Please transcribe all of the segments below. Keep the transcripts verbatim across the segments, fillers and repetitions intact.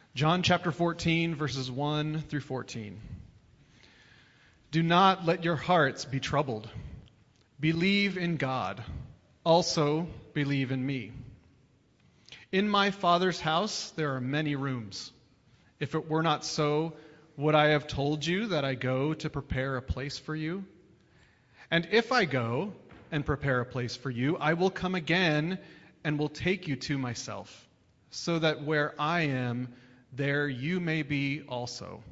John chapter fourteen, verses one through fourteen. Do not let your hearts be troubled. Believe in God. Also believe in me. In my Father's house there are many rooms. If it were not so, would I have told you that I go to prepare a place for you? And if I go and prepare a place for you, I will come again and will take you to myself, so that where I am, there you may be also.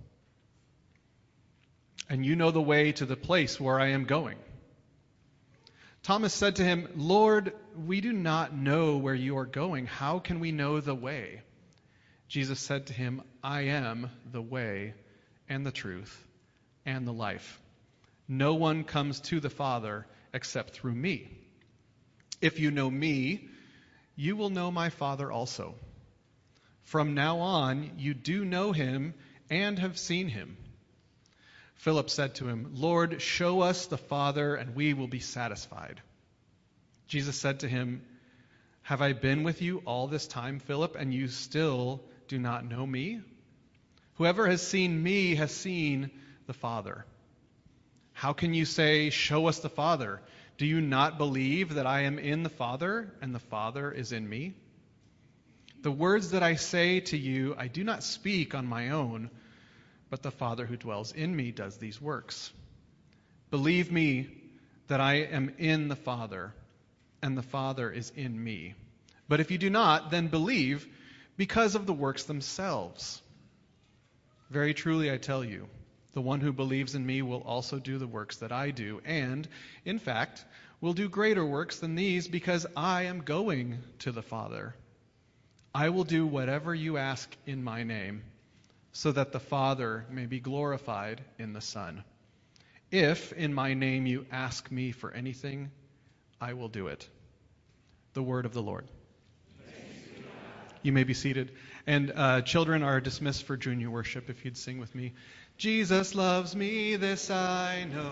And you know the way to the place where I am going. Thomas said to him, Lord, we do not know where you are going. How can we know the way? Jesus said to him, I am the way and the truth and the life. No one comes to the Father except through me. If you know me, you will know my Father also. From now on, you do know him and have seen him. Philip said to him, Lord, show us the Father, and we will be satisfied. Jesus said to him, Have I been with you all this time, Philip, and you still do not know me? Whoever has seen me has seen the Father. How can you say, Show us the Father? Do you not believe that I am in the Father, and the Father is in me? The words that I say to you, I do not speak on my own, but the Father who dwells in me does these works. Believe me that I am in the Father, and the Father is in me. But if you do not, then believe because of the works themselves. Very truly I tell you, the one who believes in me will also do the works that I do, and, in fact, will do greater works than these, because I am going to the Father. I will do whatever you ask in my name, so that the Father may be glorified in the Son. If in my name you ask me for anything, I will do it. The word of the Lord. You may be seated. And uh, children are dismissed for junior worship. If you'd sing with me. Jesus loves me, this I know.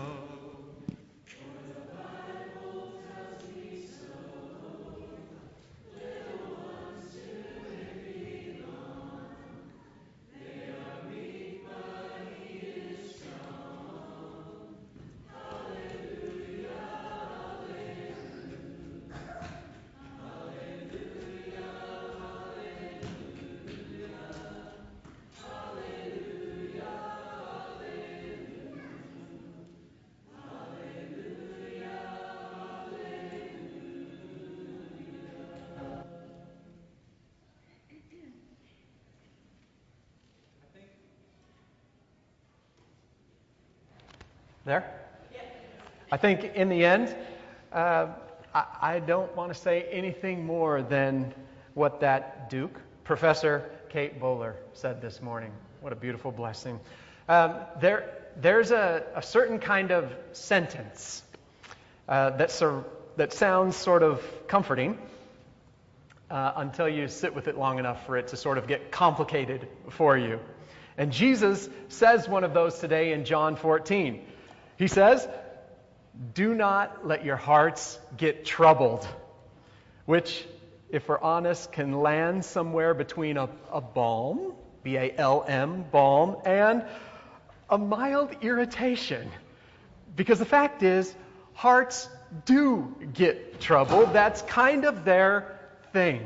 There? I think in the end, uh, I, I don't want to say anything more than what that Duke, Professor Kate Bowler, said this morning. What a beautiful blessing. Um, there, there's a, a certain kind of sentence uh, that, sur- that sounds sort of comforting uh, until you sit with it long enough for it to sort of get complicated for you. And Jesus says one of those today in John fourteen. He says, do not let your hearts get troubled, which, if we're honest, can land somewhere between a, a balm, B A L M, balm, and a mild irritation. Because the fact is, hearts do get troubled. That's kind of their thing.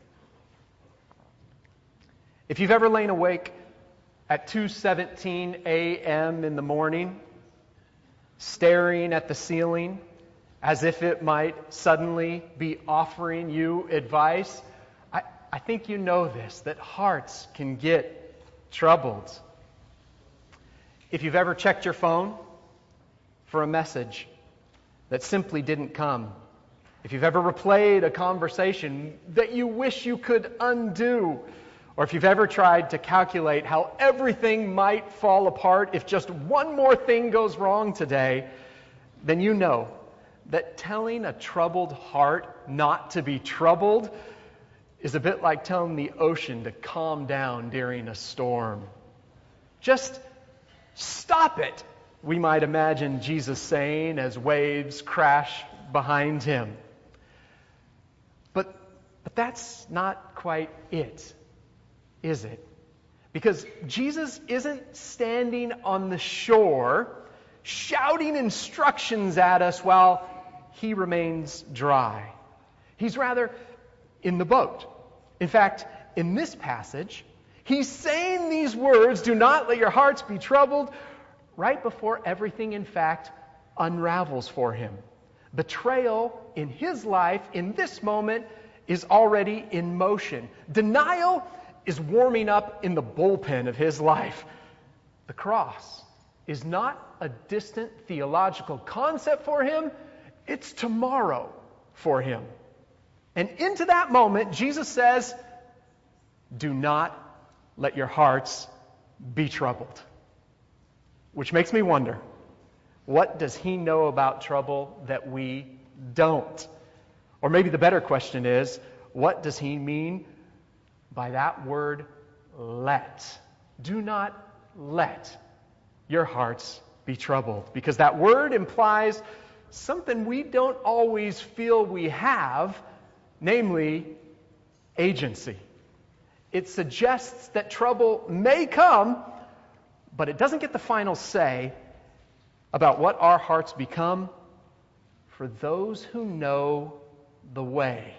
If you've ever lain awake at two seventeen a.m. in the morning, staring at the ceiling as if it might suddenly be offering you advice, I, I think you know this, that hearts can get troubled. If you've ever checked your phone for a message that simply didn't come, if you've ever replayed a conversation that you wish you could undo, or if you've ever tried to calculate how everything might fall apart if just one more thing goes wrong today, then you know that telling a troubled heart not to be troubled is a bit like telling the ocean to calm down during a storm. Just stop it, we might imagine Jesus saying as waves crash behind him. But, but that's not quite it, is it? Because Jesus isn't standing on the shore shouting instructions at us while he remains dry. He's rather in the boat. In fact, in this passage, he's saying these words, "Do not let your hearts be troubled," right before everything, in fact, unravels for him. Betrayal in his life, in this moment, is already in motion. Denial is warming up in the bullpen of his life. The cross is not a distant theological concept for him. It's tomorrow for him. And into that moment, Jesus says, "Do not let your hearts be troubled." Which makes me wonder, what does he know about trouble that we don't? Or maybe the better question is, what does he mean by that word, let? Do not let your hearts be troubled. Because that word implies something we don't always feel we have, namely agency. It suggests that trouble may come, but it doesn't get the final say about what our hearts become for those who know the way.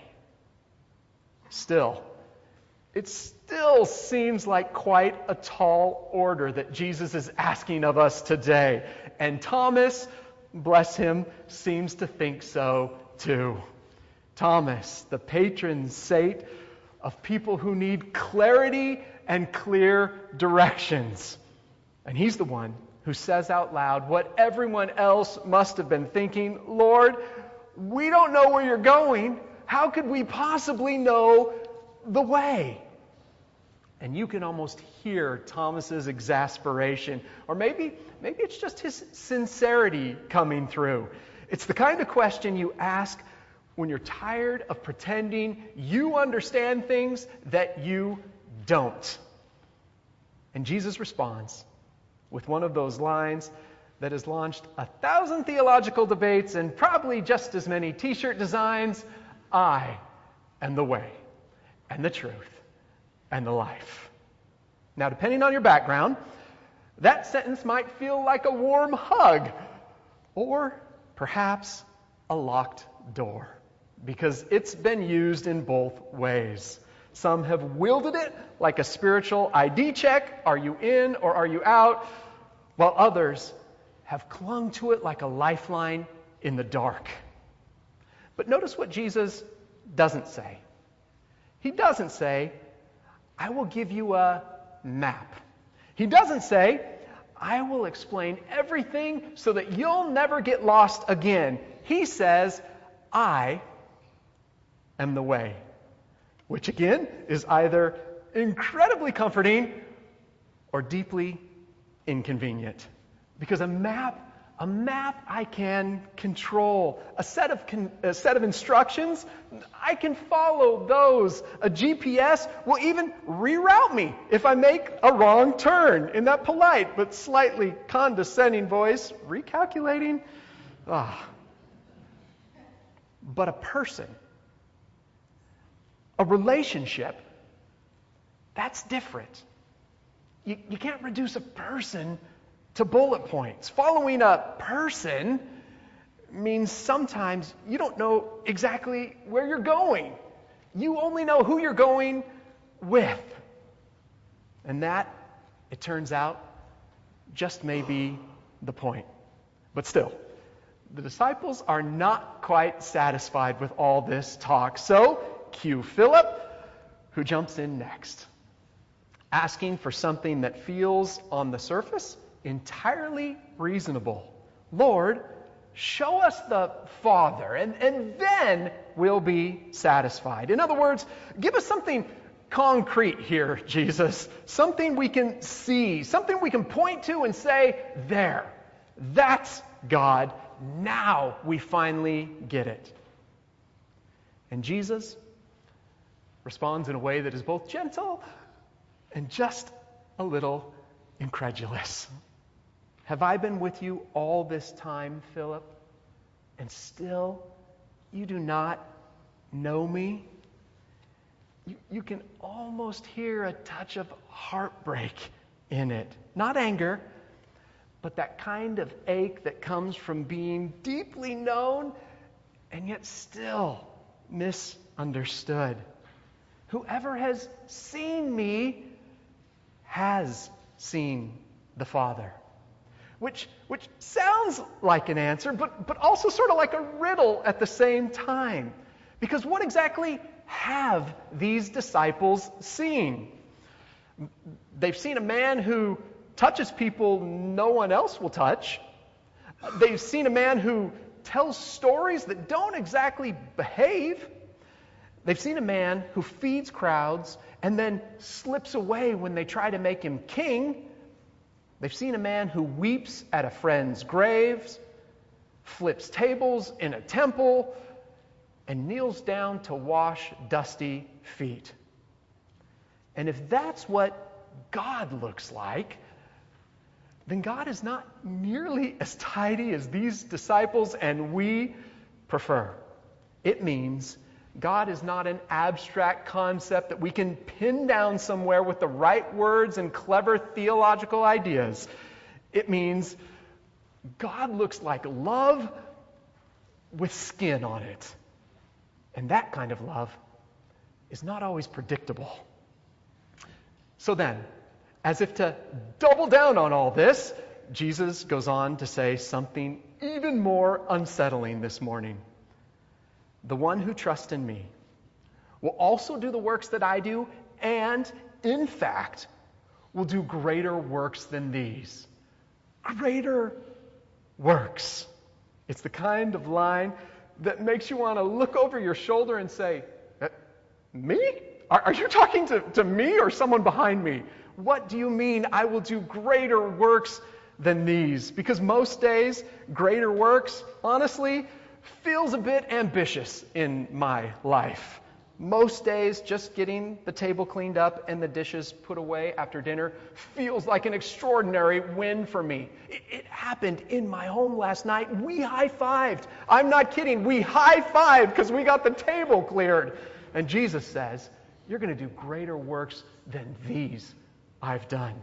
Still, it still seems like quite a tall order that Jesus is asking of us today. And Thomas, bless him, seems to think so too. Thomas, the patron saint of people who need clarity and clear directions. And he's the one who says out loud what everyone else must have been thinking: "Lord, we don't know where you're going. How could we possibly know the way?" And you can almost hear Thomas's exasperation. Or maybe, maybe it's just his sincerity coming through. It's the kind of question you ask when you're tired of pretending you understand things that you don't. And Jesus responds with one of those lines that has launched a thousand theological debates and probably just as many t-shirt designs: "I am the way and the truth and the life." Now, depending on your background, that sentence might feel like a warm hug, or perhaps a locked door, because it's been used in both ways. Some have wielded it like a spiritual I D check: are you in or are you out? While others have clung to it like a lifeline in the dark. But notice what Jesus doesn't say. He doesn't say, "I will give you a map." He doesn't say, "I will explain everything so that you'll never get lost again." He says, "I am the way," which again is either incredibly comforting or deeply inconvenient. Because a map, a map I can control. A set of con- a set of instructions, I can follow those. A G P S will even reroute me if I make a wrong turn, in that polite but slightly condescending voice: "Recalculating?" Ah. But a person, a relationship, that's different. You, you can't reduce a person to bullet points. Following a person means sometimes you don't know exactly where you're going. You only know who you're going with. And that, it turns out, just may be the point. But still, the disciples are not quite satisfied with all this talk. So, cue Philip, who jumps in next, asking for something that feels, on the surface, entirely reasonable. "Lord, show us the Father, and, and then we'll be satisfied." In other words, give us something concrete here, Jesus. Something we can see, something we can point to and say, "There, that's God. Now we finally get it." And Jesus responds in a way that is both gentle and just a little incredulous. "Have I been with you all this time, Philip, and still you do not know me? you, you can almost hear a touch of heartbreak in it. Not anger, but that kind of ache that comes from being deeply known and yet still misunderstood. Whoever has seen me has seen the Father. Which, which sounds like an answer, but, but also sort of like a riddle at the same time. Because what exactly have these disciples seen? They've seen a man who touches people no one else will touch. They've seen a man who tells stories that don't exactly behave. They've seen a man who feeds crowds and then slips away when they try to make him king. They've seen a man who weeps at a friend's graves, flips tables in a temple, and kneels down to wash dusty feet. And if that's what God looks like, then God is not nearly as tidy as these disciples and we prefer. It means God is not an abstract concept that we can pin down somewhere with the right words and clever theological ideas. It means God looks like love with skin on it. And that kind of love is not always predictable. So then, as if to double down on all this, Jesus goes on to say something even more unsettling this morning. The one who trusts in me will also do the works that I do, and, in fact, will do greater works than these. Greater works. It's the kind of line that makes you want to look over your shoulder and say, me? Are, are you talking to, to me or someone behind me? What do you mean I will do greater works than these? Because most days, greater works, honestly, feels a bit ambitious in my life. Most days, just getting the table cleaned up and the dishes put away after dinner feels like an extraordinary win for me. It, it happened in my home last night. We high-fived. I'm not kidding. We high-fived because we got the table cleared. And Jesus says, you're going to do greater works than these I've done.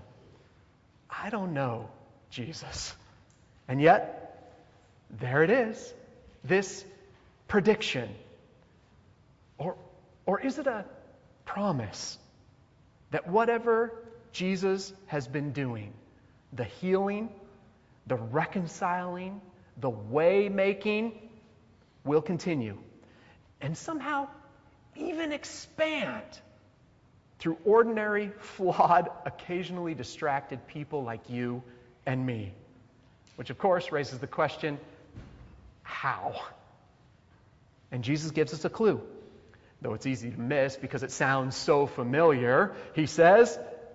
I don't know, Jesus. And yet, there it is. This prediction. Or, or is it a promise that whatever Jesus has been doing, the healing, the reconciling, the way-making, will continue and somehow even expand through ordinary, flawed, occasionally distracted people like you and me? Which, of course, raises the question, how? And Jesus gives us a clue, though it's easy to miss because it sounds so familiar. He says,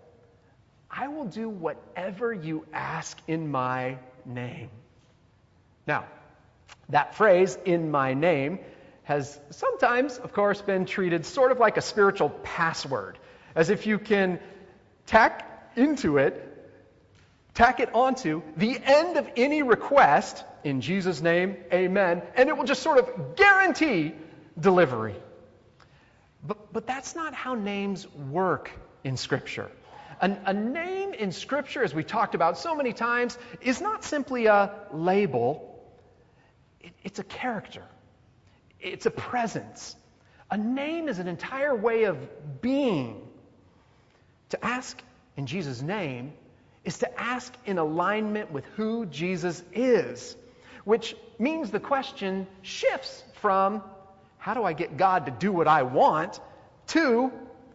I will do whatever you ask in my name. Now, that phrase, in my name, has sometimes, of course, been treated sort of like a spiritual password, as if you can tack into it, tack it onto the end of any request, in Jesus' name, amen, and it will just sort of guarantee delivery. But, but that's not how names work in Scripture. A, a name in Scripture, as we talked about so many times, is not simply a label. It, it's a character. It's a presence. A name is an entire way of being. To ask in Jesus' name is to ask in alignment with who Jesus is, which means the question shifts from, how do I get God to do what I want, to,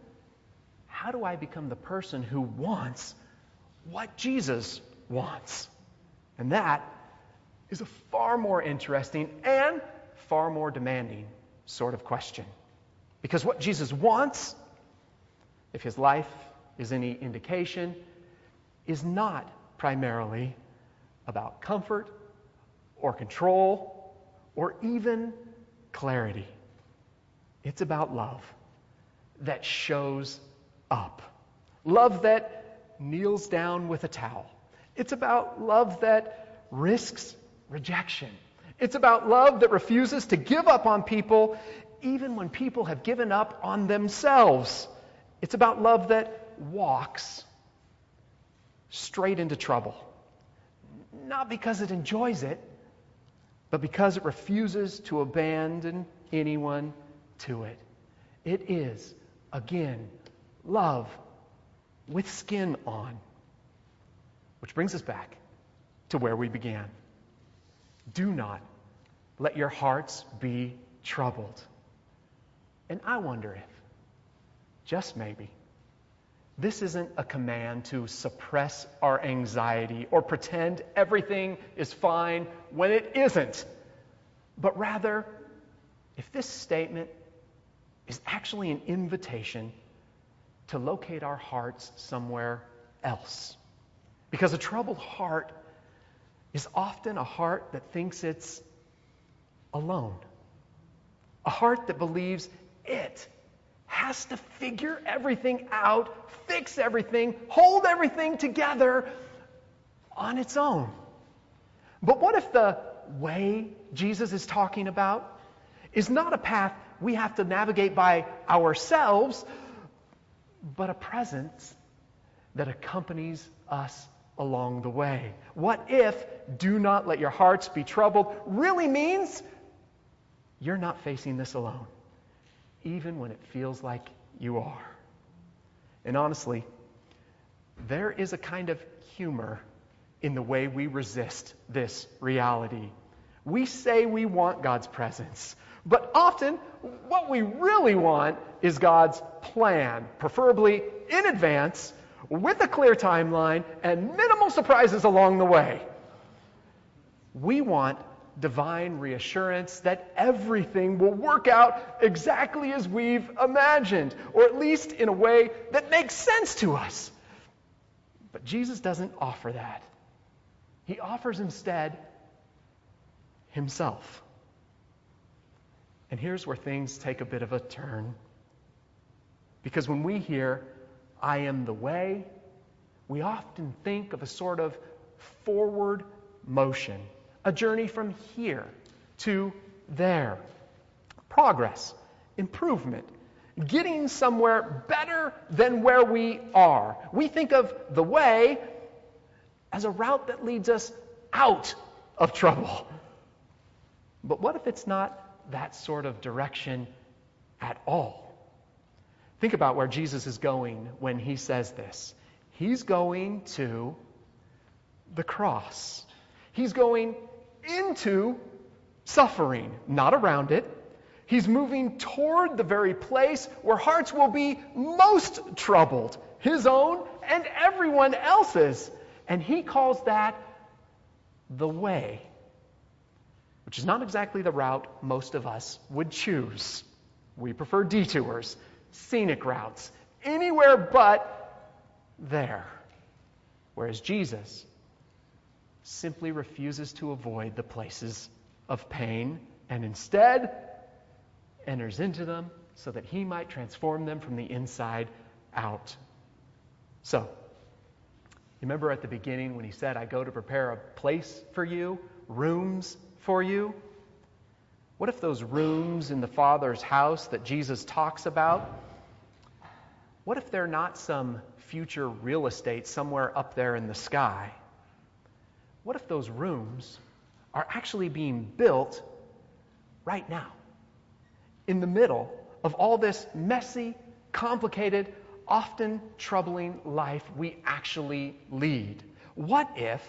how do I become the person who wants what Jesus wants? And that is a far more interesting and far more demanding sort of question. Because what Jesus wants, if his life is any indication, is not primarily about comfort or control or even clarity. It's about love that shows up. Love that kneels down with a towel. It's about love that risks rejection. It's about love that refuses to give up on people even when people have given up on themselves. It's about love that walks straight into trouble. Not because it enjoys it, but because it refuses to abandon anyone to it. It is, again, love with skin on. Which brings us back to where we began. Do not let your hearts be troubled. And I wonder if, just maybe, this isn't a command to suppress our anxiety or pretend everything is fine when it isn't. But rather, if this statement is actually an invitation to locate our hearts somewhere else. Because a troubled heart is often a heart that thinks it's alone. A heart that believes it has to figure everything out, fix everything, hold everything together on its own. But what if the way Jesus is talking about is not a path we have to navigate by ourselves, but a presence that accompanies us along the way? What if do not let your hearts be troubled really means you're not facing this alone, even when it feels like you are? And honestly, there is a kind of humor in the way we resist this reality. We say we want God's presence, but often what we really want is God's plan, preferably in advance, with a clear timeline and minimal surprises along the way. We want divine reassurance that everything will work out exactly as we've imagined, or at least in a way that makes sense to us. But Jesus doesn't offer that. He offers instead himself. And here's where things take a bit of a turn. Because when we hear, I am the way, we often think of a sort of forward motion, a journey from here to there. Progress, improvement, getting somewhere better than where we are. We think of the way as a route that leads us out of trouble. But what if it's not that sort of direction at all? Think about where Jesus is going when he says this. He's going to the cross. He's going into suffering, not around it. He's moving toward the very place where hearts will be most troubled, his own and everyone else's. And he calls that the way, which is not exactly the route most of us would choose. We prefer detours, scenic routes, anywhere but there. Whereas Jesus simply refuses to avoid the places of pain and instead enters into them so that he might transform them from the inside out. So, you remember at the beginning when he said, I go to prepare a place for you, rooms for you? What if those rooms in the Father's house that Jesus talks about, what if they're not some future real estate somewhere up there in the sky? What if those rooms are actually being built right now, in the middle of all this messy, complicated, often troubling life we actually lead? What if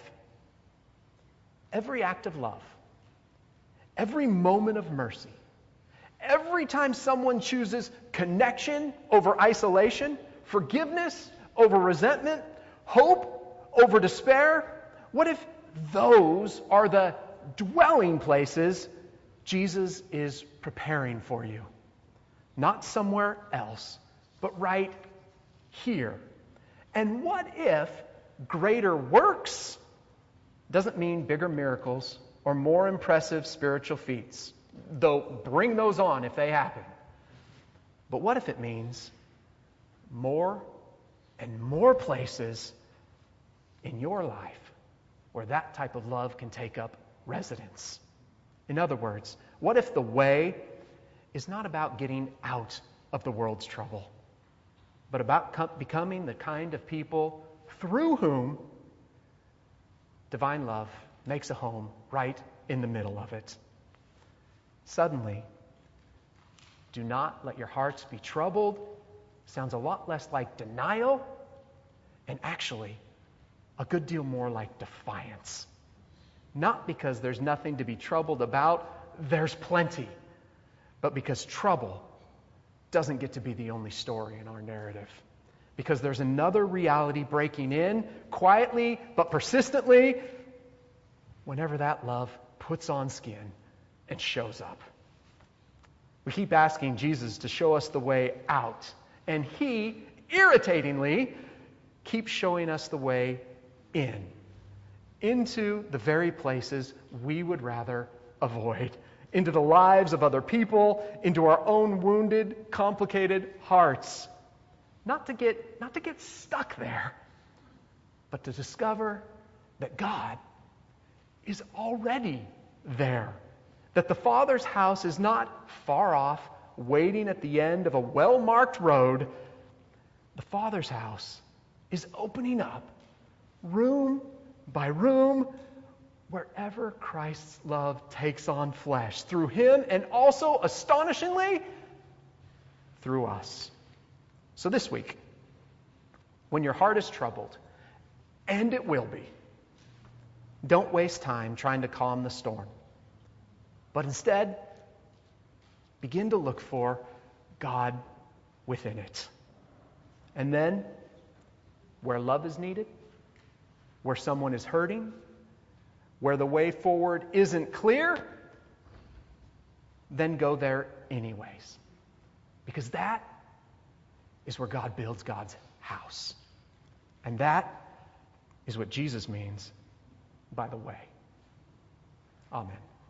every act of love, every moment of mercy, every time someone chooses connection over isolation, forgiveness over resentment, hope over despair, what if those are the dwelling places Jesus is preparing for you? Not somewhere else, but right here. And what if greater works doesn't mean bigger miracles or more impressive spiritual feats? Though bring those on if they happen. But what if it means more and more places in your life where that type of love can take up residence? In other words, what if the way is not about getting out of the world's trouble, but about co- becoming the kind of people through whom divine love makes a home right in the middle of it. Suddenly, do not let your hearts be troubled. Sounds a lot less like denial, and actually a good deal more like defiance. Not because there's nothing to be troubled about, there's plenty, but because trouble doesn't get to be the only story in our narrative. Because there's another reality breaking in, quietly but persistently, whenever that love puts on skin and shows up. We keep asking Jesus to show us the way out, and he, irritatingly, keeps showing us the way in, into the very places we would rather avoid, into the lives of other people, into our own wounded, complicated hearts. Not to get, not to get stuck there, but to discover that God is already there. That the Father's house is not far off, waiting at the end of a well-marked road. The Father's house is opening up, room by room, wherever Christ's love takes on flesh, through him and also, astonishingly, through us. So this week, when your heart is troubled, and it will be, don't waste time trying to calm the storm. But instead, begin to look for God within it. And then, where love is needed, where someone is hurting, where the way forward isn't clear, then go there anyways. Because that is where God builds God's house. And that is what Jesus means by the way. Amen.